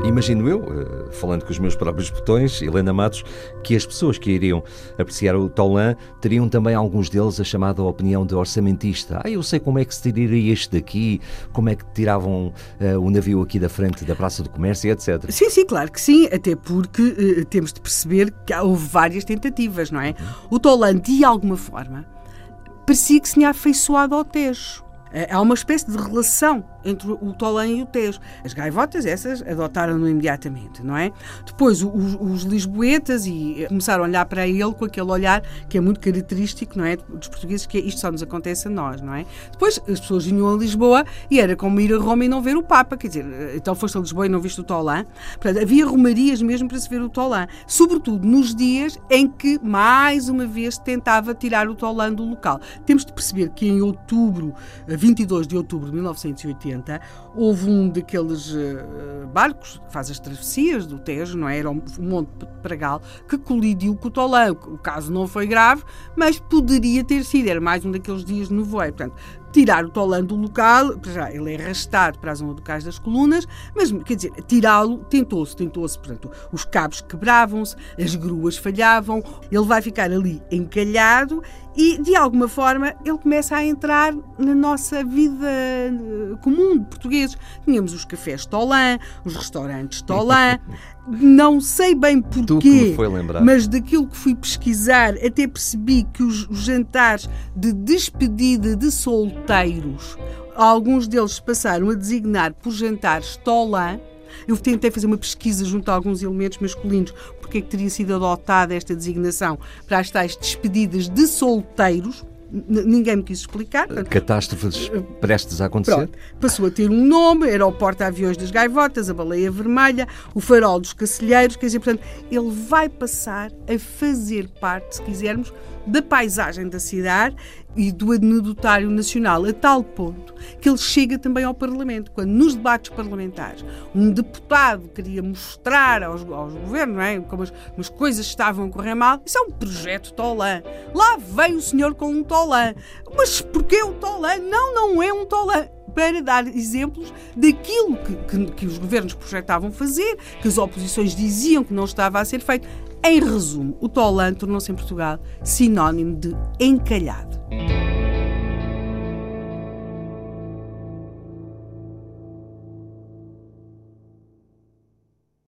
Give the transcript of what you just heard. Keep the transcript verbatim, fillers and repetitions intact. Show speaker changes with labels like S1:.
S1: Imagino eu, falando com os meus próprios botões, Helena Matos, que as pessoas que iriam apreciar o Tolan teriam também alguns deles a chamada opinião de orçamentista. Ah, eu sei como é que se tiraria este daqui, como é que tiravam uh, o navio aqui da frente da Praça do Comércio, etcétera.
S2: Sim, sim, claro que sim, até porque uh, temos de perceber que houve várias tentativas, não é? O Tolan, de alguma forma, parecia que se tinha afeiçoado ao Tejo. Há uma espécie de relação entre o Tolan e o Tejo. As gaivotas, essas, adotaram-no imediatamente, não é? Depois, os, os lisboetas e começaram a olhar para ele com aquele olhar que é muito característico, não é? Dos portugueses, que é, isto só nos acontece a nós, não é? Depois, as pessoas vinham a Lisboa e era como ir a Roma e não ver o Papa, quer dizer, então foste a Lisboa e não viste o Tolan. Portanto, havia romarias mesmo para se ver o Tolan, sobretudo nos dias em que, mais uma vez, se tentava tirar o Tolan do local. Temos de perceber que em outubro, vinte e dois de outubro de mil novecentos e oitenta, houve um daqueles uh, barcos que faz as travessias do Tejo, não é? Era o Monte Pragal, que colidiu com o Tolan. O caso não foi grave, mas poderia ter sido. Era mais um daqueles dias de nevoeiro. Portanto, tirar o Tolan do local, já ele é arrastado para a zona do Cais das Colunas, mas, quer dizer, tirá-lo, tentou-se, tentou-se, portanto, os cabos quebravam-se, as gruas falhavam, ele vai ficar ali encalhado e, de alguma forma, ele começa a entrar na nossa vida comum de portugueses. Tínhamos os cafés Tolan, os restaurantes Tolan, não sei bem porquê, mas daquilo que fui pesquisar, até percebi que os, os jantares de despedida de solteiros, alguns deles passaram a designar por jantares Tolan. Eu tentei fazer uma pesquisa junto a alguns elementos masculinos, porque é que teria sido adotada esta designação para as tais despedidas de solteiros. Ninguém me quis explicar.
S1: Catástrofes prestes a acontecer.
S2: Pronto. Passou a ter um nome, era o porta-aviões das gaivotas, a baleia vermelha, o farol dos cacilheiros, quer dizer, portanto, ele vai passar a fazer parte, se quisermos, da paisagem da cidade e do anedotário nacional, a tal ponto que ele chega também ao Parlamento. Quando nos debates parlamentares um deputado queria mostrar aos, aos governos, não é, como as, as coisas estavam a correr mal, isso é um projeto Tolan. Lá vem o senhor com um Tolan. Mas porquê o Tolan? Não, não é um Tolan. Para dar exemplos daquilo que, que, que os governos projetavam fazer, que as oposições diziam que não estava a ser feito. Em resumo, o Tolan tornou-se em Portugal sinónimo de encalhado.